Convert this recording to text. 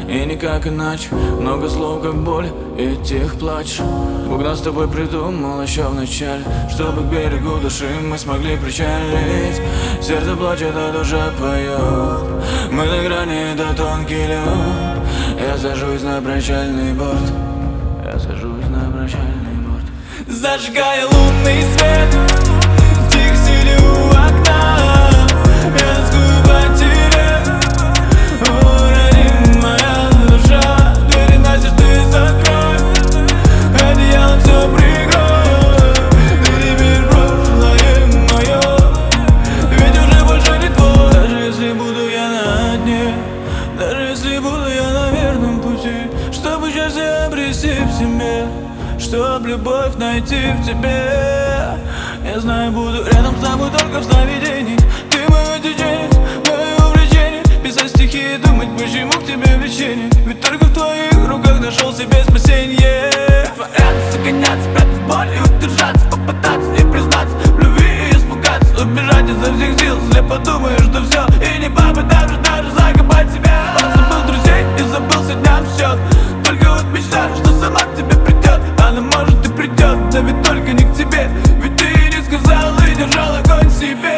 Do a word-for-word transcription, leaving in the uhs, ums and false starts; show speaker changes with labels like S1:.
S1: и никак иначе. Много слов, как боль, и тих плач. Бог нас с тобой придумал еще в начале, чтобы к берегу души мы смогли причалить. Сердце плачет, а душа поет. Мы на грани, это тонкий лед. Я сажусь на прощальный борт. Я сажусь на прощальный борт.
S2: Зажигая лунный свет, тихо сидя у окна, я тоскую по тебе, о, родимая душа. Двери настежь ты закрой, одеялом все прикрой. Ты теперь прошлое мое, ведь уже больше не твой. Даже если буду я на дне, даже если буду я на верном пути, чтобы счастье обрести в себе, чтоб любовь найти в тебе. Я знаю, буду рядом с тобой только в сновидении. Ты мое течение, мое увлечение. Писать стихи и думать, почему к тебе влечение. Ведь только в твоих руках нашел себе спасенье. Притворяться, гоняться, спрятать боль и удержаться, попытаться и признаться в любви и испугаться, убежать изо всех сил, слепо думаешь, что все, и не попытаться даже закопать себя. Забыл друзей и забыл дням счет, только вот мечтаю, что сама к тебе придет. Она может и придет, да ведь только не к тебе, ведь ты не сказал и держал огонь в себе.